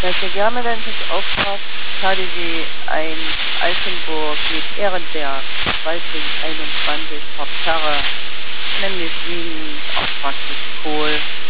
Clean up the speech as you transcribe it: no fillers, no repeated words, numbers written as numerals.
Ja, sehr gerne, wenn du es aufmachst. KaDeWe 1 Altenburg mit Ehrenberg, Waldring 21 Parterre, nämlich Wiegen, auch praktisch Kohl.